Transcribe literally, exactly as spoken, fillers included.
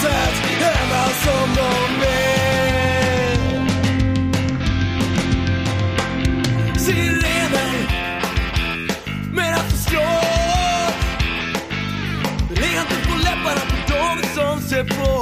sätt hemma som de är. Sirener med att förstå, leende på läpparna på dem som ser på.